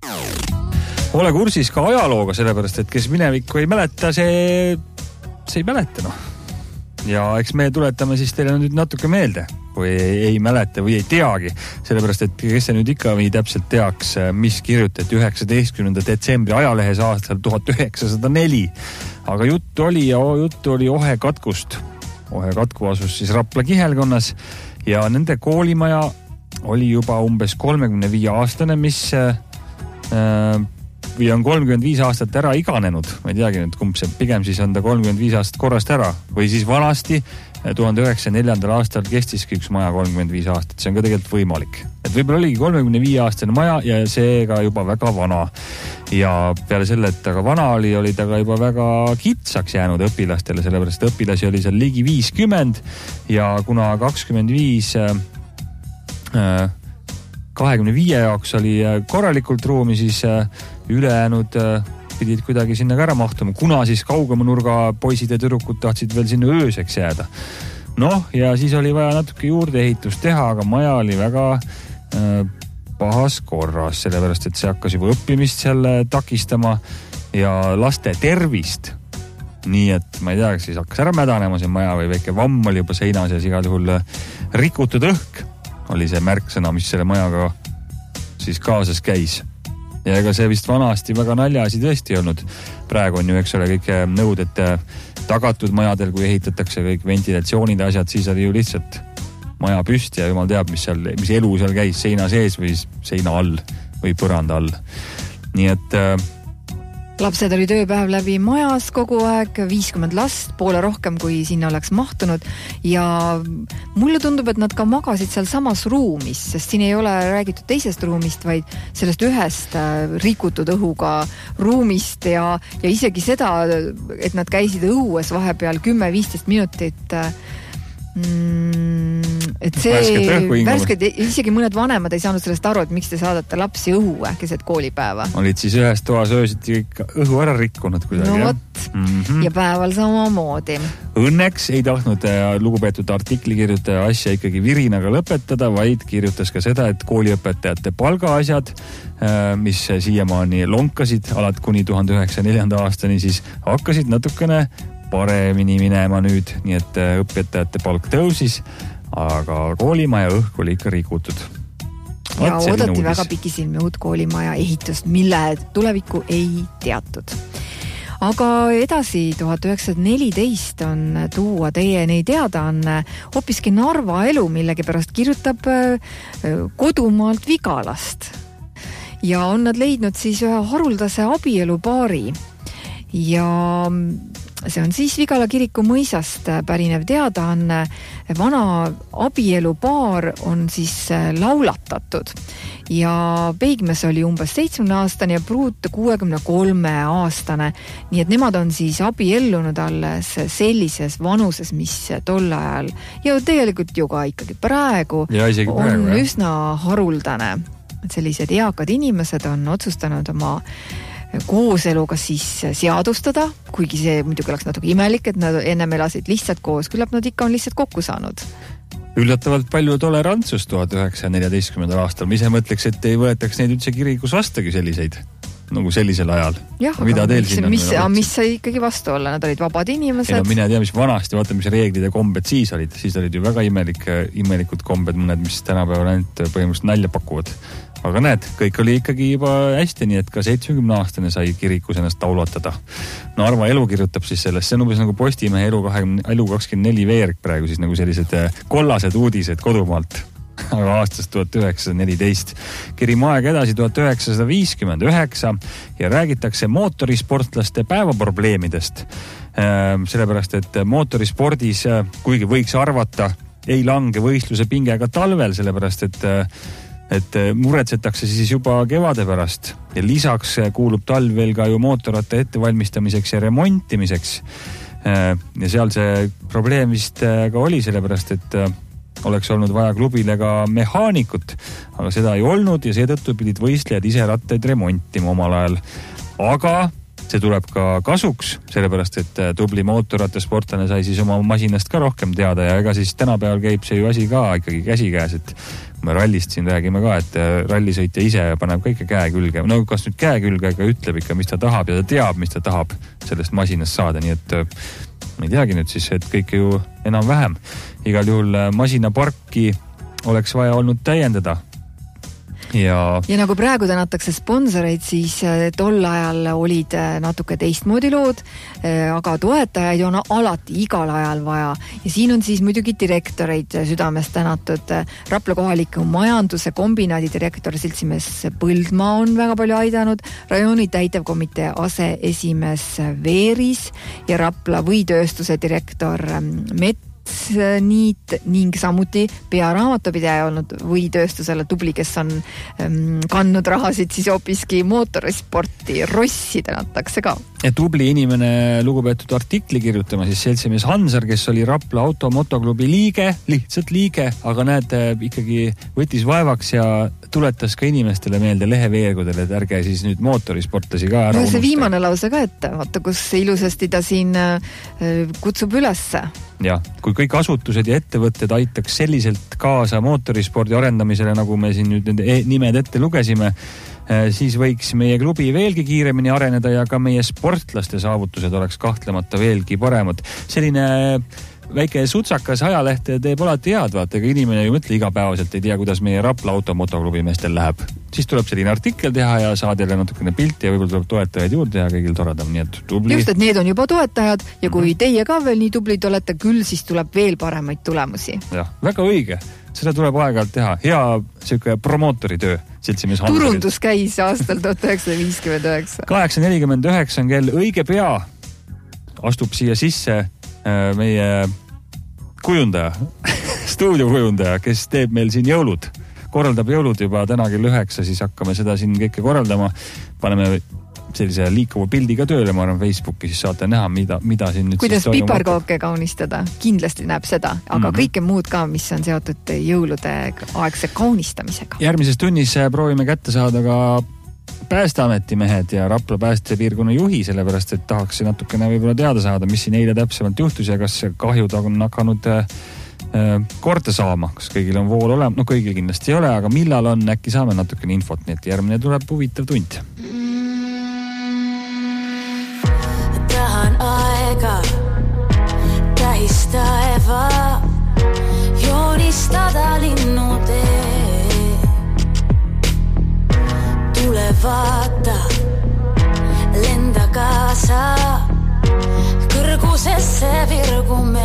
Ole kursis ka ajalooga, sellepärast, et kes minevikku ei mäleta, see, see ei mäleta, noh. Ja eks me tuletame siis teile nüüd natuke meelde, kui ei, ei mäleta või ei teagi, sellepärast, et kes see nüüd ikka või täpselt teaks, mis kirjutati üheksateistkümnenda detsembri ajalehes aastal tuhat üheksasada neli. Aga juttu oli ja juttu oli Ohe katkust. Ohe katku asus siis Rapla kihelkonnas ja nende koolimaja oli juba umbes kolmekümne viie aastane, mis äh, või on kolmkümmend viis aastat ära iganenud. Ma ei teagi nüüd, kumb see pigem siis on ta kolmkümmend viis aastat korrast ära. Või siis vanasti tuhande üheksasaja neljandal aastal kestiski üks maja kolmkümmend viis aastat. See on ka tegelikult võimalik. Et võib-olla oligi kolmekümne viie aastane maja ja seega juba väga vana. Ja peale selle, et aga vana oli, oli ta ka juba väga kitsaks jäänud õpilastele, sellepärast õpilasi oli seal ligi viiskümmend ja kuna kakskümmend viis äh, kahekümne viie jaoks oli korralikult ruumi, siis ülejäänud pidid kuidagi sinna ka ära mahtuma, kuna siis kaugema nurga poisid ja tüdrukud tahtsid veel sinna ööseks jääda. Noh, ja siis oli vaja natuke juurdeehitust teha, aga maja oli väga äh, pahas korras, sellepärast, et see hakkas juba õppimist seal takistama ja laste tervist. Nii et ma ei tea, siis hakkas ära mädanema see maja või väike vamm oli juba seinas ja igal juhul rikutud õhk oli see märksõna, mis selle majaga siis kaasas käis. Ja ega see vist vanasti väga naljaasi tõesti olnud. Praegu on ju, eks ole, kõik nõuded tagatud majadel, kui ehitatakse kõik ventilatsioonid asjad, siis oli ju lihtsalt maja püsti ja jumal teab, mis, seal, mis elu seal käis seina sees või seina all või põranda all. Nii et lapsed oli tööpäev läbi majas kogu aeg, viiskümmend last, poole rohkem kui sinna oleks mahtunud ja mulle tundub, et nad ka magasid seal samas ruumis, sest siin ei ole räägitud teisest ruumist, vaid sellest ühest rikutud õhuga ruumist ja, ja isegi seda, et nad käisid õues vahepeal kümme viisteist minutit Mm, et see värsked, isegi mõned vanemad ei saanud sellest aru, et miks te saadate lapsi õue keset koolipäeva. Olid siis ühes toas öösiti õhu ära rikkunud kuidagi. No võt, mm-hmm. Ja päeval samamoodi. Õnneks ei tahtnud lugupeetud artikli kirjutaja asja ikkagi virinaga lõpetada, vaid kirjutas ka seda, et kooliõpetajate palgaasjad, mis siiamaani lonkasid alat kuni tuhande üheksasaja neljanda aastani, siis hakkasid natukene paremini minema nüüd, nii et õpetajate palk tõusis, aga koolimaja õhk oli ikka rikutud. Ja oodati väga pikisilmi uut koolimaja ehitust, mille tulevikku ei teatud. Aga edasi tuhat üheksasada neliteist on tuua teieni teada on hoopiski Narva elu, millegi pärast kirjutab kodumaalt Vigalast. Ja on nad leidnud siis ühe haruldase abielupaari ja see on siis Vigala kiriku mõisast pärinev teada on vana abielupaar on siis laulatatud ja peigmees oli umbes seitsmekümne aastane ja pruut kuuekümne kolme aastane, nii et nemad on siis abiellunud alles sellises vanuses, mis tol ajal ja tegelikult ju ka ikkagi praegu, praegu on jah. Üsna haruldane, et sellised eakad inimesed on otsustanud oma kooseluga siis seadustada, kuigi see muidugi oleks natuke imelik, et nad ennem elasid lihtsalt koos, küllap nad ikka on lihtsalt kokku saanud. Üllatavalt palju tolerantsust tuhat üheksasaja neljateistkümnendal aastal. Ma ise mõtleks, et ei võetaks neid üldse kirikus vastagi selliseid, nagu sellisel ajal. Jah, aga mis, mis, mis sai ikkagi vastu olla? Nad olid vabad inimesed. Ja no, mina tea, mis vanasti, vaata, mis reeglid ja kombed siis olid. Siis olid ju väga imelik, imelikud kombed, mõned, mis tänapäeval ainult põhimõtteliselt nalja pakuvad. Aga näed, kõik oli ikkagi juba hästi, nii et ka seitsmekümne aastane sai kirikus ennast laulatada. No Arva elu kirjutab siis sellest, see on umbes nagu Postimehe elu, kakskümmend, elu kakskümmend neli veerg praegu siis nagu sellised kollased uudised kodumaalt. Aga aastast tuhat üheksasada neliteist. Kirime aeg edasi tuhat üheksasada viiskümmend üheksa ja räägitakse mootorisportlaste päevaprobleemidest. Sellepärast, et mootorispordis, kuigi võiks arvata, ei lange võistluse pinge ka talvel, sellepärast, et et muretsetakse siis juba kevade pärast ja lisaks kuulub talv veel ka ju mootorratta ettevalmistamiseks ja remontimiseks. Ja seal see probleem vist ka oli, sellepärast et oleks olnud vaja klubile ka mehaanikut, aga seda ei olnud ja seetõttu pidid võistlejad ise rattaid remontima omal ajal. Aga see tuleb ka kasuks, sellepärast et tubli mootorrattasportlane sai siis oma masinast ka rohkem teada ja ega siis tänapäeval käib see ju asi ka ikkagi käsikäes, et me rallist siin räägime ka, et rallisõitja ise paneb ka ikka käe külge. No kas nüüd käe külge, aga ütleb ikka, mis ta tahab ja ta teab, mis ta tahab sellest masinast saada, nii et ma ei teagi nüüd siis, et kõike ju enam vähem. Igal juhul masinaparki oleks vaja olnud täiendada. Ja... ja nagu praegu tänatakse sponsoreid, siis tol ajal olid natuke teistmoodi lood, aga toetajaid on alati igal ajal vaja. Ja siin on siis muidugi direktoreid südamest tänatud. Rapla kohaliku majanduse kombinaadi direktor seltsimees Põldmaa on väga palju aidanud, rajooni täitevkomitee aseesimees Veeris ja Rapla võitööstuse direktor Met Niit ning samuti pearaamatupidaja olnud võitööstusele tubli, kes on ähm, kandnud rahasid siis hoopiski mootorisporti, Rossi tänatakse ka. Ja tubli inimene lugupeetud artikli kirjutama siis seltsimees Hansar, kes oli Rapla automotoklubi liige, lihtsalt liige, aga näed, ikkagi võttis vaevaks ja tuletas ka inimestele meelde leheveergudele, et ärge siis nüüd mootorisportlasi ka ära no, see unustada. Viimane lause ka ette, vaata kus ilusasti ta siin kutsub ülesse. Ja, kui kõik asutused ja ettevõtted aitaks selliselt kaasa mootorispordi arendamisele, nagu me siin nüüd nende nimed ette lugesime, siis võiks meie klubi veelgi kiiremini areneda ja ka meie sportlaste saavutused oleks kahtlemata veelgi paremad. Selline väike sutsakas ajalehte teeb alati head, vaata, ega inimene ju mõtle igapäevaselt ei tea, kuidas meie Rapla automotoklubi meestel läheb. Siis tuleb selline artikkel teha ja saad jälle natukene pilti ja võib-olla tuleb toetajaid juurde ja kõigil toredam, nii et tubli. Just, et need on juba toetajad ja kui mm-hmm. teie ka veel nii tublid olete küll, siis tuleb veel paremaid tulemusi. Jah, väga õige. Seda tuleb aeg-ajalt teha. Hea selline promootoritöö. Turundus käis aastal tuhat üheksasada viiskümmend üheksa. kaheksa nelikümmend üheksa on kell õige pea. Astub siia sisse meie kujundaja, stuudiokujundaja, kes teeb meil siin jõulud. Korraldab jõulud juba täna kell üheksa, siis hakkame seda siin kõike korraldama. Paneme sellise liikuva pildi ka tööle, ma arvan Facebooki, siis saate näha, mida, mida siin nüüd kuidas piparkooke kaunistada, kindlasti näeb seda, aga mm-hmm. kõike muud ka, mis on seotud jõulude aegse kaunistamisega. Järgmises tunnis proovime kätte saada ka Päästeameti mehed ja Rapla päästepiirkonna juhi, sellepärast, et tahaks natukene võib-olla teada saada, mis siin eile täpsemalt juhtus ja kas kahjud on hakanud äh, korda saama, kas kõigil on vool olema, no kõigil kindlasti ei ole, aga millal on, äkki saame natukene infot, nii et järgmine tuleb huvitav tund. Tahan aega tähista eva, joonistada linnutee. Tule vaata, lenda kaasa, kõrgusesse virgume.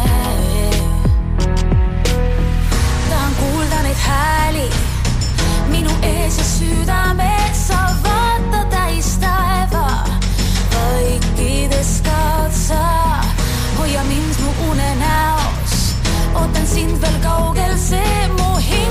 Tahan kuulda neid hääli, minu ees ja südames, sa vaata täistaeva, vaikides kaotsa, hoia mind mu une näos, ootan sind veel kaugel, see mu hea.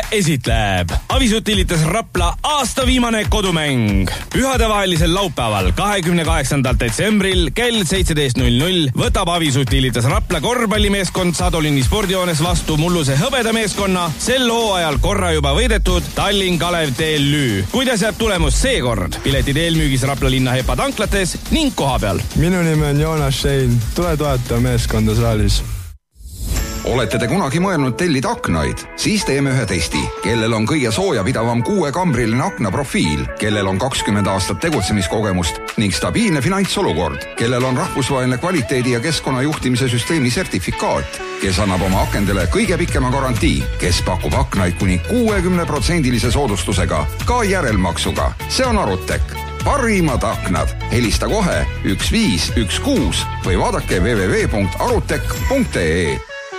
esitleb Avisutilitas Rapla aasta viimane kodumäng. Pühadevahelisel laupäeval kahekümne kaheksandal detsembril kell seitseteist null null võtab Avisutilitas Rapla korvpallimeeskond Sadolini spordijoones vastu mulluse hõbeda meeskonna sel hooajal korra juba võidetud Tallinn Kalev T L Ü. Kuidas jääb tulemus seekord? Piletid eelmüügis Rapla linna Hepa tanklates ning koha peal. Minu nimi on Joonas Schein. Tule toeta meeskonda saalis. Olete te kunagi mõelnud tellida aknaid? Siis teeme ühe testi. Kellel on kõige soojapidavam kuuekambriline aknaprofiil, kellel on kakskümmend aastat tegutsemiskogemust ning stabiilne finantsolukord, kellel on rahvusvaheline kvaliteedi ja keskkonnajuhtimise süsteemi sertifikaat, kes annab oma akendele kõige pikema garantii, kes pakub aknaid kuni kuuekümne protsendilise soodustusega, ka järelmaksuga. See on Arutek. Parimad aknad. Helista kohe üks viis üks kuus või vaadake w w w punkt arutek punkt e.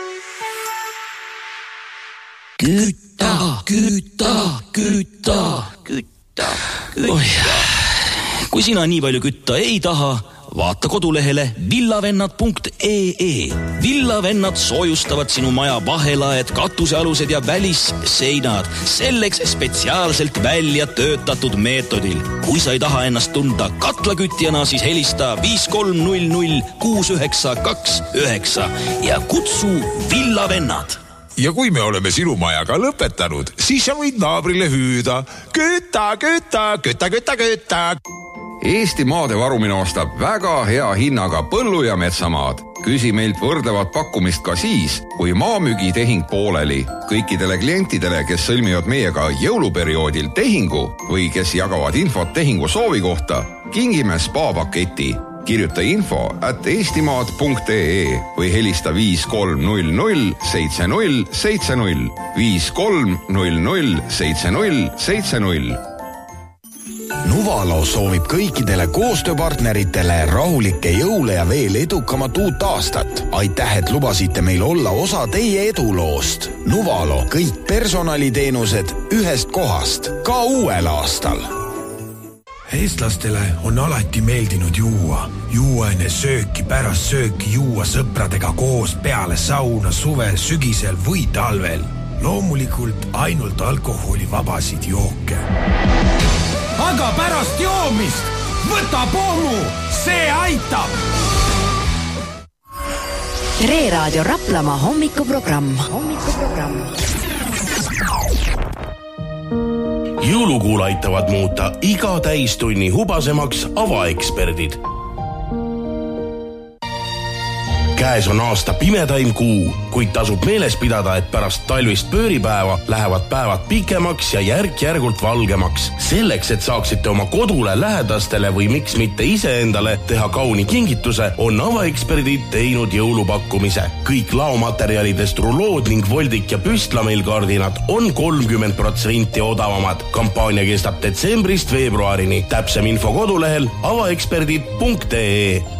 Küta, küta, küta, küta, küta. Kui sina nii palju kütta ei taha, vaata kodulehele villavennad punkt e e. Villavennad soojustavad sinu maja vahelaed, katusealused ja välisseinad. Selleks spetsiaalselt välja töötatud meetodil. Kui sa ei taha ennast tunda katlakütjana, siis helista viis kolm null null kuus üheksa kaks üheksa ja kutsu Villavennad. Ja kui me oleme sinu majaga lõpetanud, siis sa võid naabrile hüüda. Küta, küta, küta, küta, küta. Eesti maade varumine ostab väga hea hinnaga põllu- ja metsamaad. Küsi meilt võrdlevat pakkumist ka siis, kui maamügi tehing pooleli. Kõikidele klientidele, kes sõlmivad meiega jõuluperioodil tehingu või kes jagavad infot tehingu soovi kohta, kingime spa-paketi. Kirjuta info at eestimaad punkt e või helista viis kolm null null seitse null seitse null viis kolm null null seitse null seitse null. Nuvalo soovib kõikidele koostööpartneritele rahulikke jõule ja veel edukamat uut aastat. Aitäh, et lubasite meil olla osa teie eduloost. Nuvalo, kõik personaliteenused ühest kohast, ka uuel aastal. Eestlastele on alati meeldinud juua. Juua enne sööki, pärast sööki juua sõpradega koos peale sauna suvel, sügisel või talvel. Loomulikult ainult alkoholivabasid jooke. Aga pärast joomist võta pommu, see aitab! Reeraadio Raplamaa hommikuprogramm. Hommikuprogramm. Jõulukuul aitavad muuta iga täistunni hubasemaks avaeksperdid. Käes on aasta pimedaim kuu, kuid tasub meeles pidada, et pärast talvist pööripäeva lähevad päevad pikemaks ja järk-järgult valgemaks. Selleks, et saaksite oma kodule, lähedastele või miks mitte iseendale teha kauni kingituse, on avaeksperdid teinud jõulupakkumise. Kõik laomaterjalidest rulood ning voldik ja püstlameilkardinad on kolmkümmend protsenti odavamad. Kampaania kestab detsembrist veebruarini. Täpsem info kodulehel avaeksperdid punkt e.